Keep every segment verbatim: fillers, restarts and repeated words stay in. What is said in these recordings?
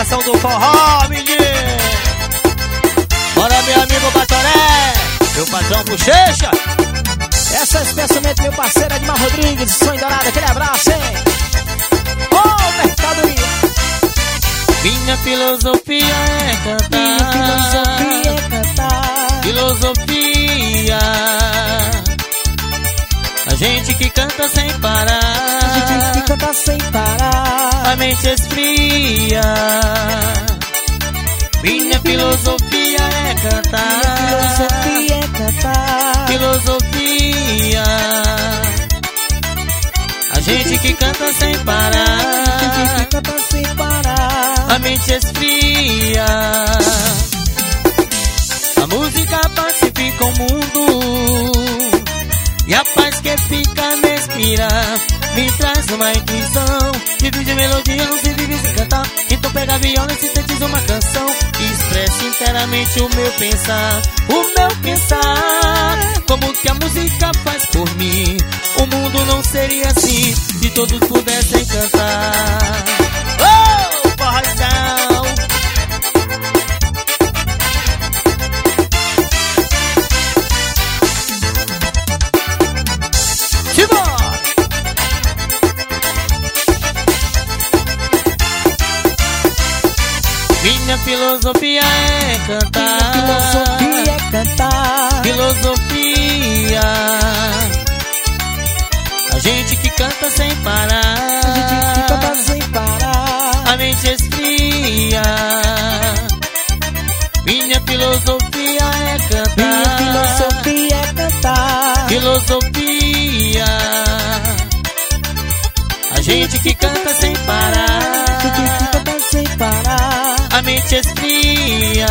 coração do forró, menino. Bora, meu amigo Batoré, meu patrão Bochecha. Essa é especialmente meu parceiro Edmar Rodrigues, Sonho Dourado, aquele abraço, hein? Ô, oh, mercadoria. Minha filosofia é cantar. Minha filosofia é cantar. Filosofia. A gente que canta sem parar. A gente que canta sem parar. A mente esfria. Minha filosofia é cantar. Minha filosofia é cantar. Filosofia. A gente que canta sem parar. A gente que canta sem parar. A mente esfria. A música pacifica o mundo. E a paz que fica me inspira. Me traz uma intuição. Divide melodia, não se vive sem cantar. Então pega a viola e sintetiza uma canção. Expressa inteiramente o meu pensar. O meu pensar. Como que a música faz por mim. O mundo não seria assim se todos pudessem cantar. Oh, forrozão. Minha filosofia é cantar. Minha filosofia é cantar. Filosofia. A gente que canta sem parar. A gente que canta sem parar. A mente esfria. Minha filosofia é cantar. Minha filosofia é cantar. Filosofia. A gente que canta sem parar. A gente que canta sem parar. A mente esfria.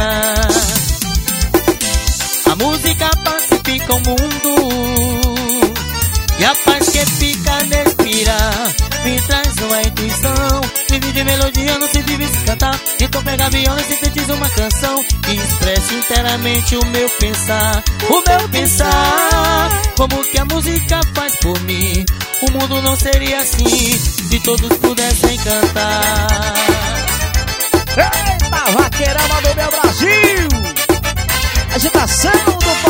A música pacifica o mundo. E a paz que fica me inspira. Me traz uma intuição. Vive de melodia, não se vive sem cantar. Então pega a viola e sintetiza uma canção. E expressa inteiramente o meu pensar. O meu pensar. Como que a música faz por mim. O mundo não seria assim se todos pudessem cantar. Eita, vaqueirama do meu Brasil! Agitação do